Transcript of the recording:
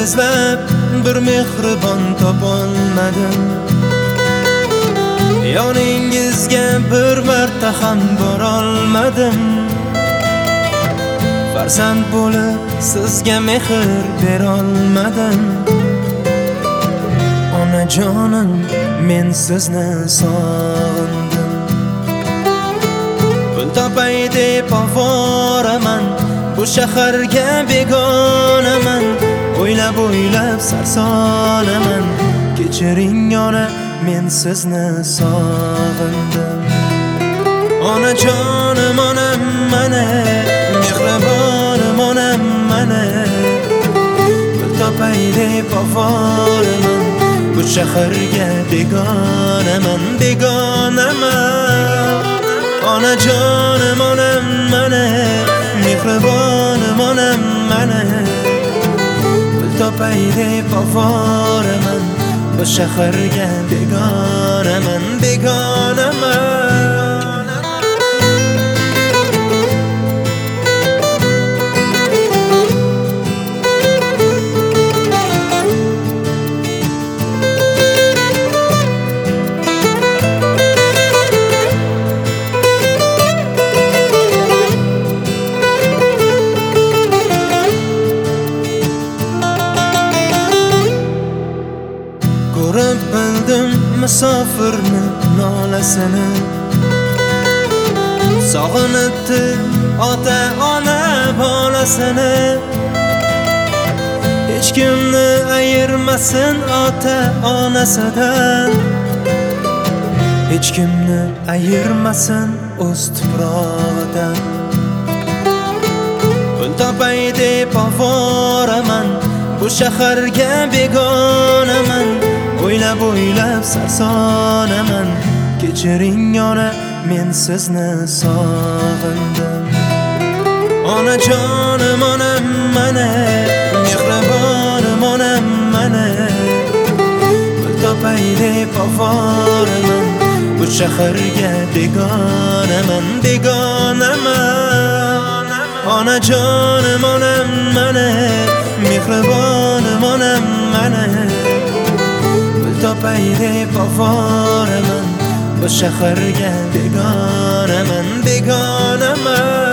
izlab bir mehribon topolmadim. Yoningizga bir marta ham borolmadim. Farzand bo'lib sizga mehr berolmadim. Onajonim, men sizni sog'indim. Pul topay deb ovoraman, bu shaharga begonaman. O'ylab sarsonaman. Kechiring ona, men sizni sog'indim. Onajonim, onam mana, mehribonim onam mana. Pul topay deb ovoraman, bu shaharga begonaman. Onajonim, onam mana, mehribonim onam mana. Pul topay deb ovoraman, bu shaharga begonaman. Ko'rib bildim musofirni nolasini, sog'inibdi ota ona bolasini. Hech kimni ayirmasin ota onasidan, hech kimni ayirmasin o'z tuprog'idan. Pul topay deb ovoraman, bu shaharga begonaman. O'ylab sarsonaman. Kechiring ona, men sizni sog'indim. Onajonim, onam mana, mehribonim onam mana. Pul topay deb ovoraman, bu shaharga begonaman. Onajonim, onam mana, mehribonim onam mana. Topay deb ovoraman, bu shaharga begonaman.